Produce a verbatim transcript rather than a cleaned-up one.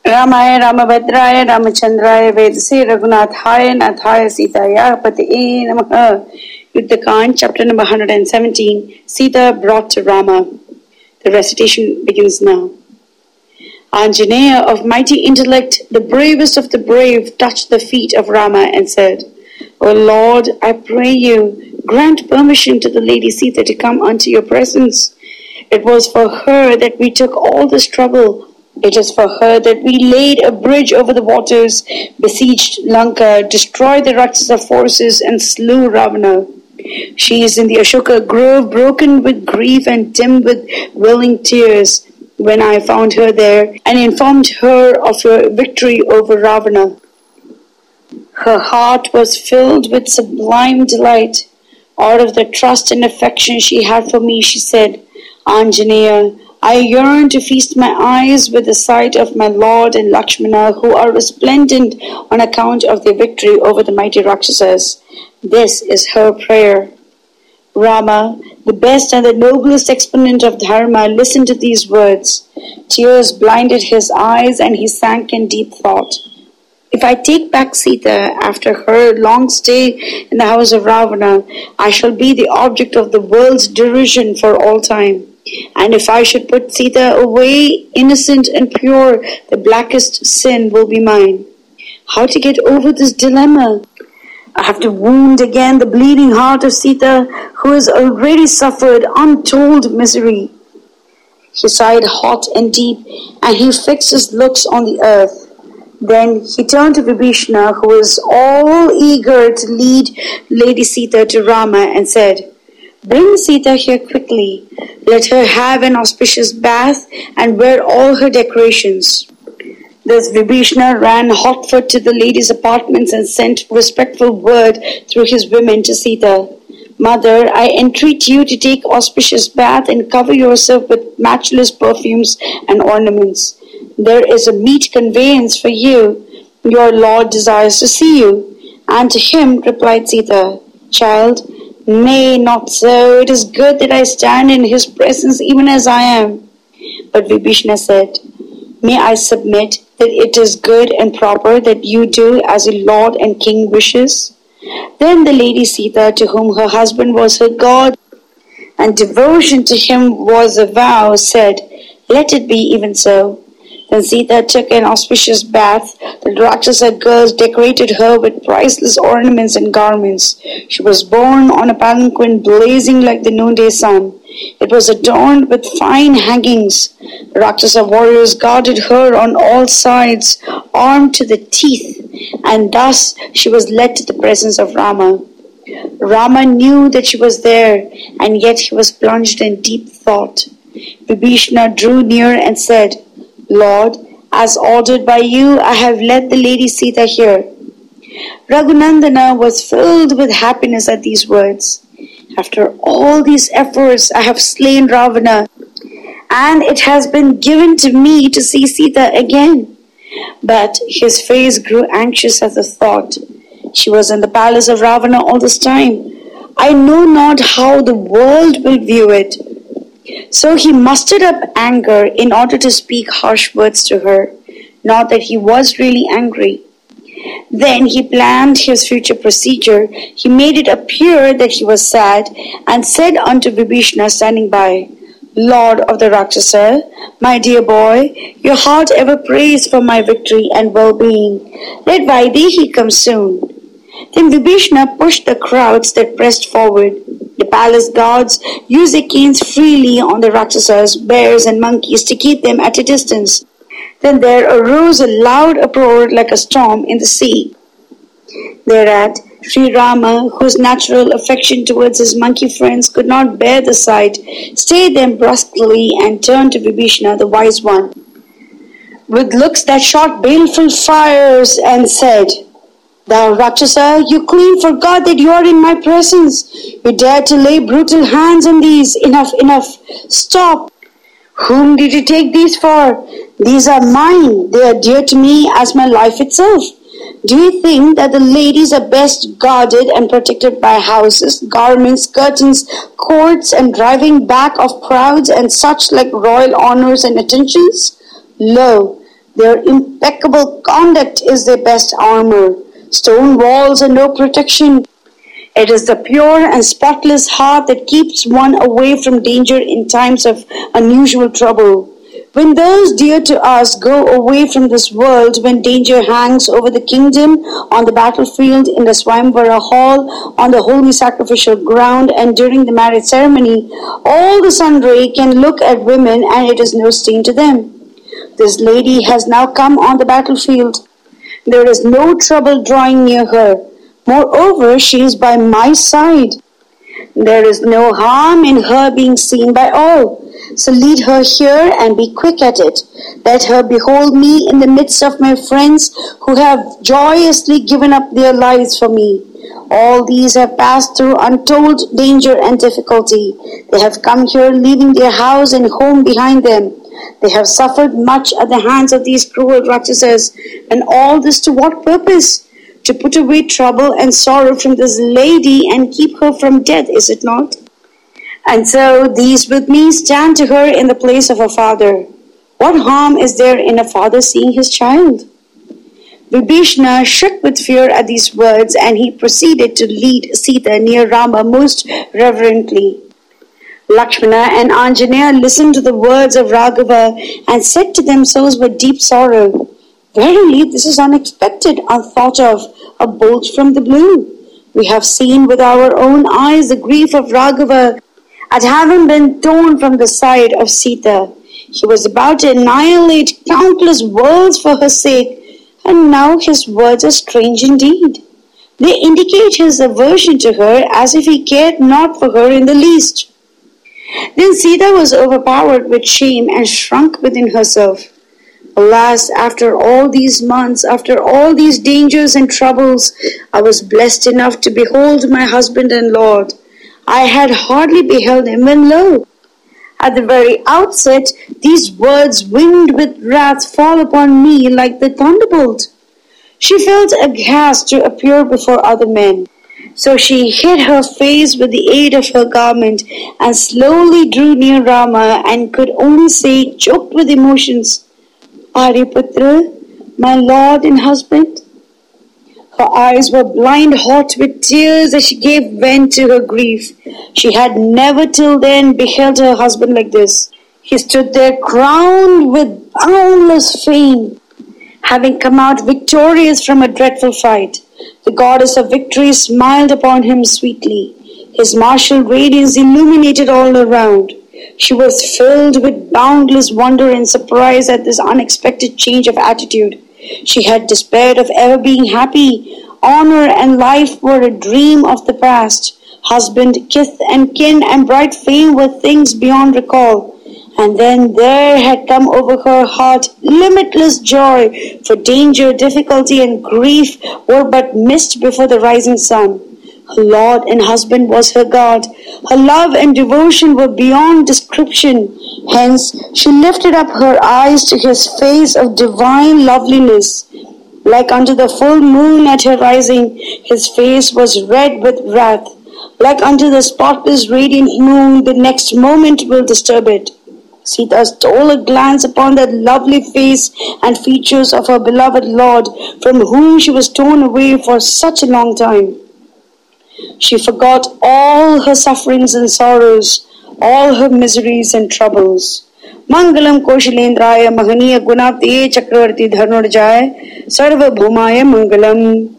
रामाय रामभद्राय रामचंद्राय वेदसे रघुनाथाय नाथाय सीताया पतये नमः. Yuddhakaand, chapter number one hundred seventeen. Sita brought to Rama. The recitation begins now. Anjaneya, of mighty intellect, the bravest of the brave, touched the feet of Rama and said, O Lord, I pray you, grant permission to the lady Sita to come unto your presence. It was for her that we took all this trouble. It is for her that we laid a bridge over the waters, besieged Lanka, destroyed the Rakshasa forces, and slew Ravana. She is in the Ashoka grove, broken with grief and dim with welling tears, when I found her there and informed her of your victory over Ravana. Her heart was filled with sublime delight. Out of the trust and affection she had for me, she said, Anjaneya, I yearn to feast my eyes with the sight of my Lord and Lakshmana, who are resplendent on account of their victory over the mighty Rakshasas. This is her prayer. Rama, the best and the noblest exponent of Dharma, listened to these words. Tears blinded his eyes and he sank in deep thought. If I take back Sita after her long stay in the house of Ravana, I shall be the object of the world's derision for all time. And if I should put Sita away, innocent and pure, the blackest sin will be mine. How to get over this dilemma? I have to wound again the bleeding heart of Sita, who has already suffered untold misery. He sighed hot and deep, and he fixed his looks on the earth. Then he turned to Vibhishana, who was all eager to lead Lady Sita to Rama, and said, Bring Sita here quickly. Let her have an auspicious bath and wear all her decorations. Thus Vibhishana ran hotfoot to the lady's apartments and sent respectful word through his women to Sita. Mother, I entreat you to take auspicious bath and cover yourself with matchless perfumes and ornaments. There is a meet conveyance for you. Your Lord desires to see you. And to him replied Sita, Child, nay, not so. It is good that I stand in his presence even as I am. But Vibhishana said, May I submit that it is good and proper that you do as a lord and king wishes? Then the lady Sita, to whom her husband was her god, and devotion to him was a vow, said, Let it be even so. Then Sita took an auspicious bath. The Rakshasa girls decorated her with priceless ornaments and garments. She was borne on a palanquin blazing like the noonday sun. It was adorned with fine hangings. The Rakshasa warriors guarded her on all sides, armed to the teeth, and thus she was led to the presence of Rama. Rama knew that she was there, and yet he was plunged in deep thought. Vibhishana drew near and said, Lord, as ordered by you, I have led the lady Sita here. Raghunandana was filled with happiness at these words. After all these efforts, I have slain Ravana, and it has been given to me to see Sita again. But his face grew anxious at the thought. She was in the palace of Ravana all this time. I know not how the world will view it. So he mustered up anger in order to speak harsh words to her, not that he was really angry. Then he planned his future procedure. He made it appear that he was sad, and said unto Vibhishana standing by, Lord of the Rakshasa, my dear boy, your heart ever prays for my victory and well-being. Let Vaidehi come soon. Then Vibhishana pushed the crowds that pressed forward. The palace guards used their canes freely on the Rakshasas, bears and monkeys to keep them at a distance. Then there arose a loud uproar like a storm in the sea. Thereat, Sri Rama, whose natural affection towards his monkey friends could not bear the sight, stayed them brusquely and turned to Vibhishana, the wise one, with looks that shot baleful fires, and said, Thou Rakshasa, you clean forgot that you are in my presence. You dare to lay brutal hands on these. Enough, enough. Stop. Whom did you take these for? These are mine. They are dear to me as my life itself. Do you think that the ladies are best guarded and protected by houses, garments, curtains, courts, and driving back of crowds and such like royal honors and attentions? Lo, Their impeccable conduct is their best armor. Stone walls are no protection. It is the pure and spotless heart that keeps one away from danger in times of unusual trouble. When those dear to us go away from this world, when danger hangs over the kingdom, on the battlefield, in the Swayamvara hall, on the holy sacrificial ground, and during the marriage ceremony, all the sun ray can look at women and it is no stain to them. This lady has now come on the battlefield. There is no trouble drawing near her. Moreover, she is by my side. There is no harm in her being seen by all. So lead her here and be quick at it. Let her behold me in the midst of my friends who have joyously given up their lives for me. All these have passed through untold danger and difficulty. They have come here leaving their house and home behind them. They have suffered much at the hands of these cruel Rakshasas. And all this to what purpose? To put away trouble and sorrow from this lady and keep her from death, is it not? And so these with me stand to her in the place of a father. What harm is there in a father seeing his child? Vibhishana shook with fear at these words, and he proceeded to lead Sita near Rama most reverently. Lakshmana and Anjaneya listened to the words of Raghava and said to themselves with deep sorrow, "Verily, this is unexpected, unthought of, a bolt from the blue. We have seen with our own eyes the grief of Raghava at having been torn from the side of Sita. He was about to annihilate countless worlds for her sake, and now his words are strange indeed. They indicate his aversion to her as if he cared not for her in the least." Then Sita was overpowered with shame and shrunk within herself. Alas, after all these months, after all these dangers and troubles, I was blessed enough to behold my husband and Lord. I had hardly beheld him when lo, at the very outset, these words winged with wrath fall upon me like the thunderbolt. She felt aghast to appear before other men. So she hid her face with the aid of her garment and slowly drew near Rama and could only say, choked with emotions, "Aryaputra, my lord and husband." Her eyes were blind hot with tears as she gave vent to her grief. She had never till then beheld her husband like this. He stood there crowned with boundless fame, having come out victorious from a dreadful fight. The goddess of victory smiled upon him sweetly. His martial radiance illuminated all around. She was filled with boundless wonder and surprise at this unexpected change of attitude. She had despaired of ever being happy. Honor and life were a dream of the past. Husband, kith and kin, and bright fame were things beyond recall. And then there had come over her heart limitless joy, for danger, difficulty, and grief were but mist before the rising sun. Her Lord and husband was her God. Her love and devotion were beyond description. Hence, she lifted up her eyes to his face of divine loveliness. Like unto the full moon at her rising, his face was red with wrath. Like unto the spotless radiant moon, the next moment will disturb it. Sita stole a glance upon that lovely face and features of her beloved Lord, from whom she was torn away for such a long time. She forgot all her sufferings and sorrows, all her miseries and troubles. Mangalam Koshilendraya Mahaniya Gunaptiye Chakravarti Dharmarjaya Sarva Bhumaya Mangalam.